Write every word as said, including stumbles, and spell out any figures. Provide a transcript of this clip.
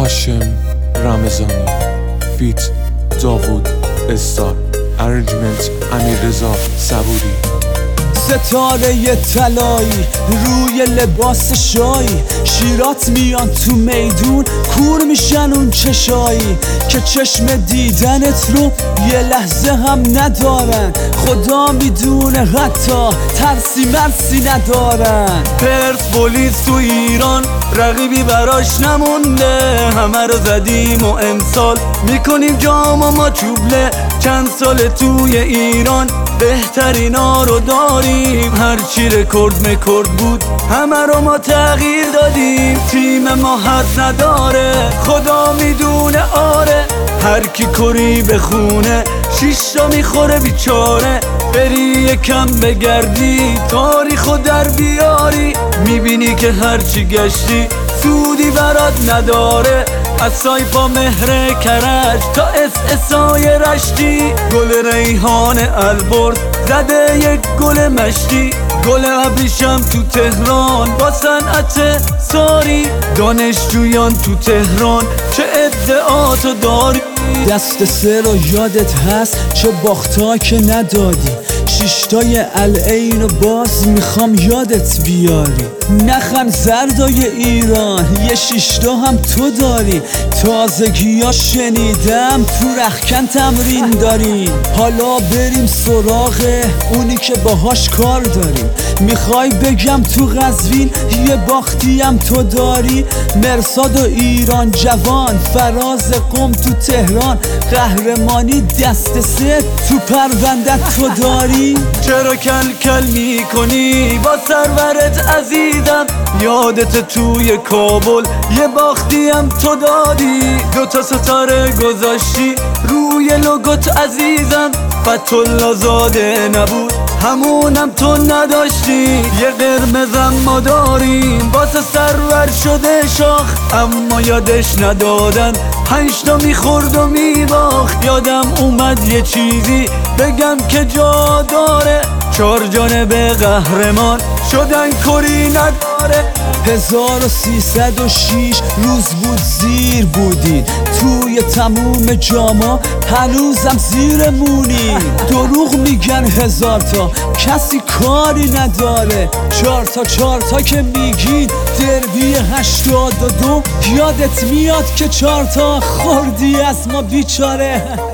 هاشم رمضانی فیت داوود استار ارنجمنت امیررضا صبوری. ستاره طلایی روی لباس شایی، شیرات میان تو میدون کور میشن اون چشایی که چشم دیدنت رو یه لحظه هم ندارن. خدا میدونه حتی ترسی مرسی ندارن. پرسپولیس تو ایران رقیبی براش نمونده، همه رو زدیم و امسال میکنیم جام و ما چوبله. چند سال توی ایران بهترینا رو داریم، هرچی رکورد مکورد بود همه رو ما تغییر دادیم. تیم ما حد نداره خدا میدونه آره، هر کی کری بخونه شیشتا میخوره بیچاره. بری یکم بگردی تاریخو در بیاری، میبینی که هرچی گشتی سودی برات نداره. از سایپا مهر کرج تا اس اسای رشتی، گل ریحان البرز زده یک گل مشتی. گل ابریشم تو تهران با صنعت ساری، دانشجویان تو تهران چه ادعاتو داری. دست سه رو یادت هست چه باختا که ندادی، شیشتای العین و باز میخوام یادت بیاری. نخن زردای ایران یه شیشتا هم تو داری، تازگی ها شنیدم تو رخکن تمرین داری. حالا بریم سراغ اونی که باهاش کار داریم. میخوای بگم تو قزوین یه باختی هم تو داری، مرصاد و ایران جوان فراز قم تو تهران، قهرمانی دست سه تو پروندت تو داری. چرا کل کل میکنی با سرورت عزیزم، یادت توی کابل یه باختی هم تو دادی. دوتا ستاره گذاشتی روی لوگوت عزیزم، فتح‌الله زاده نبود همونم تو نداشتی. یه قرمزم ما داریم واسه سرور شده شاخ، اما یادش ندادن پنجتا میخورد و میباخت. یادم اومد یه چیزی بگم که جا داره، چار جانب قهرمان شدن کری نداره. هزار و سیصد و شیش روز بود زیر بودین، توی تموم جاما هنوزم زیرمونی. دروغ میگن هزار تا کسی کاری نداره، چار تا چار تا که میگین دربی هشتاد و دو یادت میاد که چار تا خوردی از ما بیچاره.